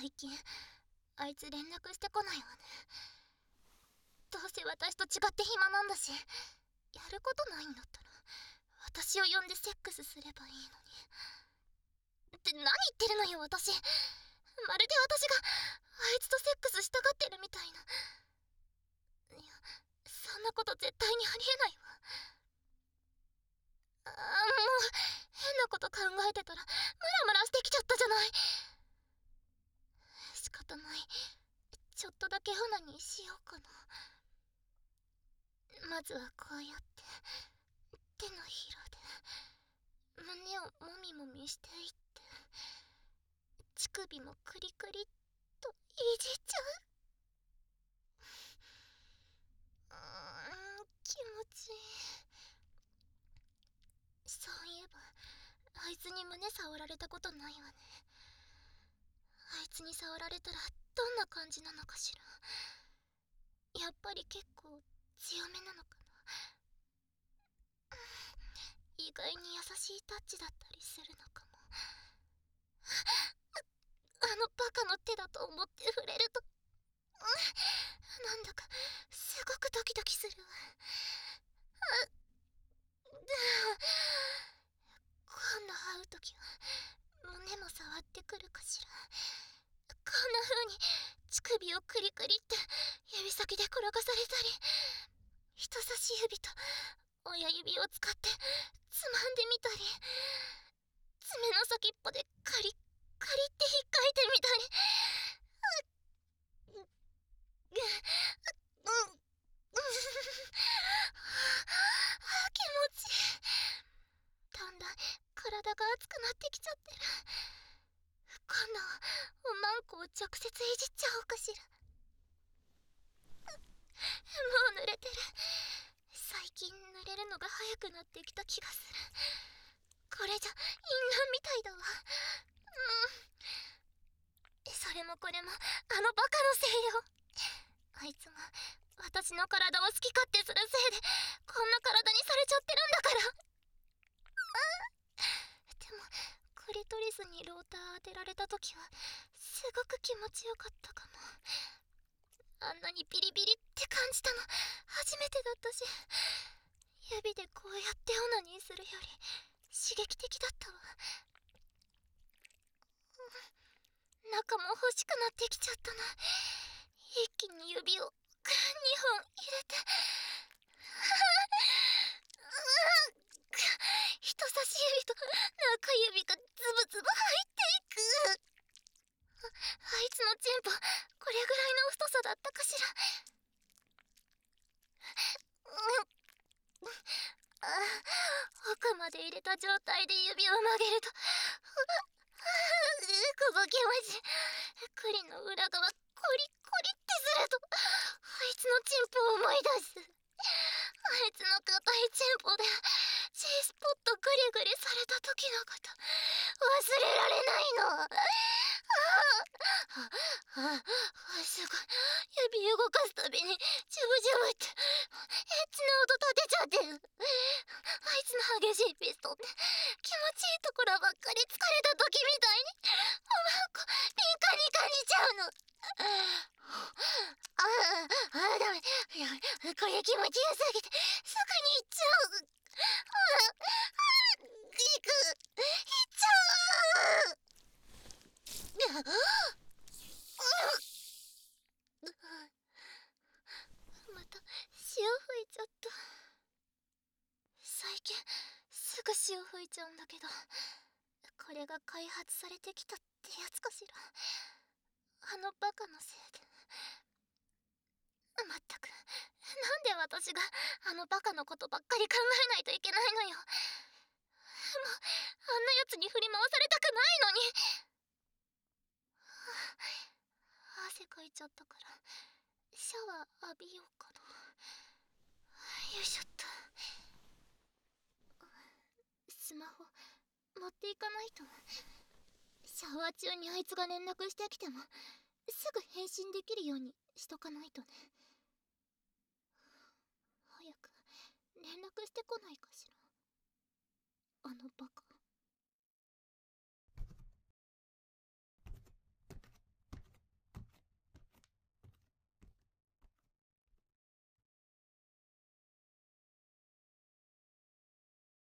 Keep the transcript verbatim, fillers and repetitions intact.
最近あいつ連絡してこないわね。どうせ私と違って暇なんだし、やることないんだったら私を呼んでセックスすればいいのに。って何言ってるのよ私。まるで私があいつとセックスしたがってるみたいな。いや、そんなこと絶対にありえないわ。あーもう変なこと考えてたらムラムラしてきちゃったじゃない。仕方ない、ちょっとだけオナニーしようかな。まずはこうやって手のひらで胸をもみもみしていって、乳首もクリクリっといじっちゃう。うーん、気持ちいい。そういえばあいつに胸触られたことないわね。あいつに触られたらどんな感じなのかしら。やっぱり結構強めなのかな。意外に優しいタッチだったりするのかも。あのバカの手だと思って触れると、なんだかすごくドキドキするわ。今度会うときは胸も触ってくるかしら。こんな風に乳首をクリクリって指先で転がされたり、人差し指と親指を使ってつまんでみたり、爪の先っぽでカリッカリって引っかいてみたり。うっうっうん気持ちいい。だんだん体が熱くなってきちゃってる。今度はおまんこを直接いじっちゃおうかしら。もう濡れてる。最近濡れるのが早くなってきた気がする。これじゃ淫乱みたいだわ。うん、それもこれもあのバカのせいよ。あいつが私の体を好き勝手するせいでこんな体にされちゃってるんだから。でもクリトリスにローター当てられた時はすごく気持ちよかったかも。あんなにビリビリって感じたの初めてだったし、指でこうやってオナニーするより刺激的だったわ。中も欲しくなってきちゃったな。一気に指をにほん入れて人差し指と中指がズブズブ入っていく。あ, あいつのチンポこれぐらいの太さだったかしら。うん、あ奥まで入れた状態で指を曲げるとこの気持ち。栗の裏側コリコリってするとあいつのチンポを思い出す。あいつの硬いチンポで G スポットグリグリされた時のこと忘れられないの。あああすごい。指動かすたびにジュブジュブってエッチな音立てちゃってる。あいつの激しいピストって気持ちいいところばっかり疲れた時みたいにおまんこピンカに感じちゃうの。あああダメ。いやこれ気持ちよすぎてすぐに行っちゃう。ああ行く行っちゃう。また潮吹いちゃった。最近すぐ潮吹いちゃうんだけど、これが開発されてきたってやつかしら。あのバカのせいで。まったくなんで私があのバカのことばっかり考えないといけないのよ。もうあんなやつに振り回されたくないのに。汗かいちゃったからシャワー浴びようかな。よいしょっと。スマホ持っていかないと。シャワー中にあいつが連絡してきてもすぐ返信できるようにしとかないとね。早く連絡してこないかしら、あのバカ。